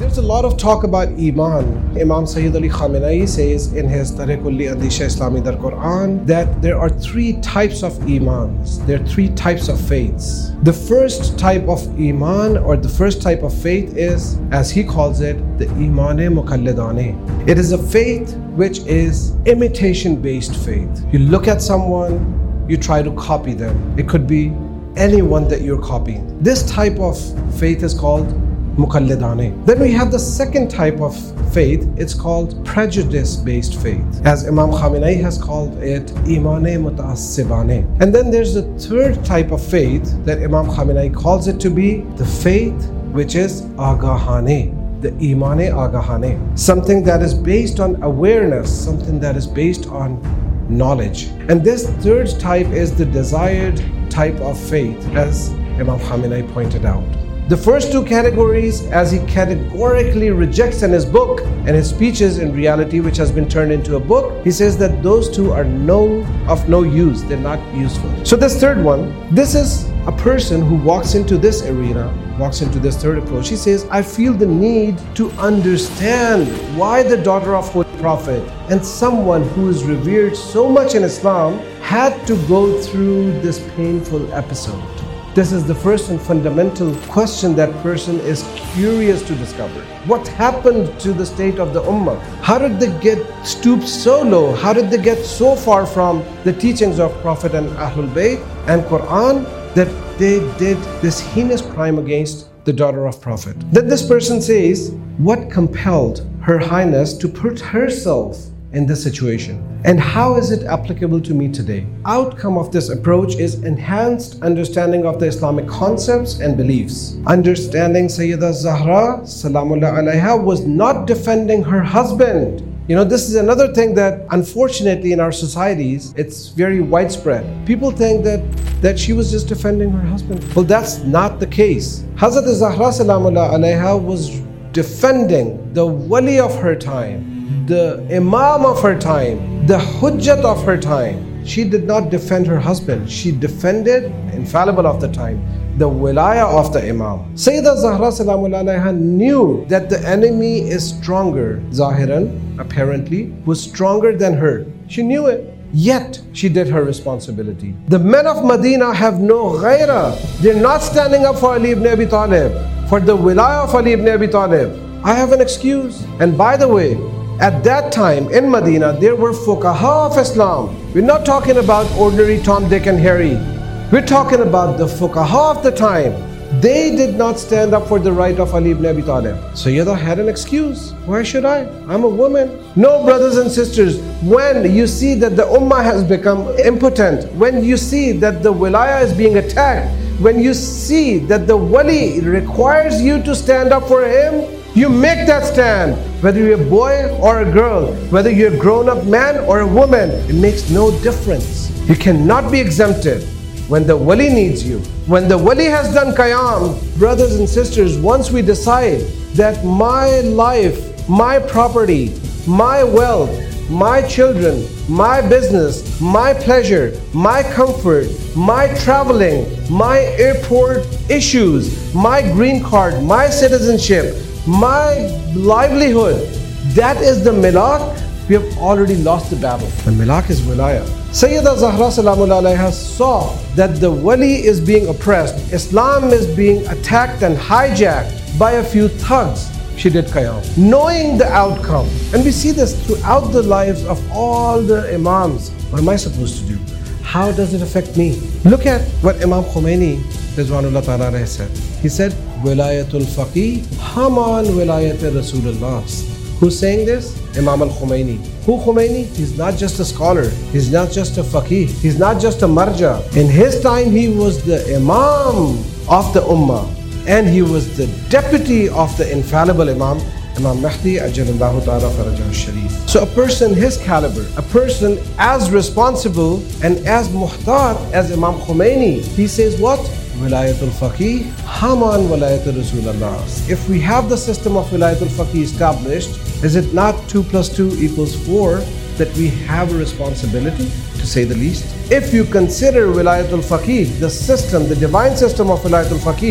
There's a lot of talk about Iman. Imam Sayyid Ali Khamenei says in his Tariqul li Andisha Islami dar Quran that there are three types of Imans. There are three types of faiths. The first type of Iman, or the first type of faith, is, as he calls it, the Iman-e Muqallidane. It is a faith which is imitation-based faith. You look at someone, you try to copy them. It could be anyone that you're copying. This type of faith is called Muqallidane. Then we have the second type of faith. It's called prejudice-based faith, as Imam Khamenei has called it Iman-e Mutaassibane. And then there's the third type of faith that Imam Khamenei calls it to be the faith which is Agahane, the Iman-e Agahane, something that is based on awareness, something that is based on knowledge. And this third type is the desired type of faith, as Imam Khamenei pointed out. The first two categories, as he categorically rejects in his book and his speeches, in reality, which has been turned into a book, he says that those two are of no use, they're not useful. So this third one, this is a person who walks into this arena, walks into this third approach. He says, I feel the need to understand why the daughter of Holy Prophet and someone who is revered so much in Islam had to go through this painful episode. This is the first and fundamental question that person is curious to discover. What happened to the state of the Ummah? How did they get stooped so low? How did they get so far from the teachings of Prophet and Ahlul Bayt and Quran that they did this heinous crime against the daughter of Prophet? Then this person says, what compelled Her Highness to put herself in this situation? And how is it applicable to me today? Outcome of this approach is enhanced understanding of the Islamic concepts and beliefs. Understanding Sayyidah Zahra Salamullah Alaiha was not defending her husband. This is another thing that unfortunately in our societies, it's very widespread. People think that she was just defending her husband. Well, that's not the case. Hazrat Zahra Salamullah Alaiha was defending the wali of her time, the imam of her time, the hujjat of her time. She did not defend her husband. She defended, infallible of the time, the wilaya of the imam. Sayyidah Zahra Salamullah Alaiha knew that the enemy is stronger. Zahiran, apparently, was stronger than her. She knew it. Yet, she did her responsibility. The men of Medina have no ghaira. They're not standing up for Ali ibn Abi Talib, for the wilaya of Ali ibn Abi Talib. I have an excuse. And by the way, at that time in Medina, there were fuqaha of Islam. We're not talking about ordinary Tom, Dick and Harry. We're talking about the fuqaha of the time. They did not stand up for the right of Ali ibn Abi Talib. Sayyidah had an excuse. Why should I? I'm a woman. No, brothers and sisters, when you see that the ummah has become impotent, when you see that the wilaya is being attacked, when you see that the wali requires you to stand up for him, you make that stand. Whether you're a boy or a girl, whether you're a grown-up man or a woman, it makes no difference. You cannot be exempted when the wali needs you. When the wali has done qiyam, brothers and sisters, once we decide that my life, my property, my wealth, my children, my business, my pleasure, my comfort, my traveling, my airport issues, my green card, my citizenship, my livelihood, that is the milak, we have already lost the battle. The milak is wilaya. Sayyidah Zahra Salamullah Alaiha saw that the wali is being oppressed, Islam is being attacked and hijacked by a few thugs. She did qiyam, knowing the outcome. And we see this throughout the lives of all the imams. What am I supposed to do? How does it affect me? Look at what Imam Khomeini Rizwanullah Ta'ala said. He said, Wilayatul Faqih, Haman Wilayat Rasulullah. Who's saying this? Imam al-Khomeini. Who Khomeini? He's not just a scholar. He's not just a faqih. He's not just a marja. In his time, he was the imam of the ummah. And he was the deputy of the infallible imam, Imam Mahdi Ajalallahu Ta'ala Farajahu Sharif. So a person his caliber, a person as responsible and as muhtar as Imam Khomeini, he says what? Wilayatul Faqih, Haman Wilayatul Rasulullah. If we have the system of Wilayatul Faqih established, is it not 2 + 2 = 4 that we have a responsibility, to say the least? If you consider Wilayatul Faqih, the system, the divine system of Wilayatul Faqih,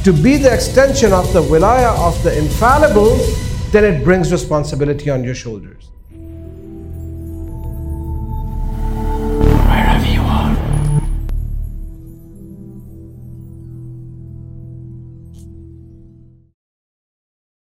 to be the extension of the wilaya of the infallible, then it brings responsibility on your shoulders.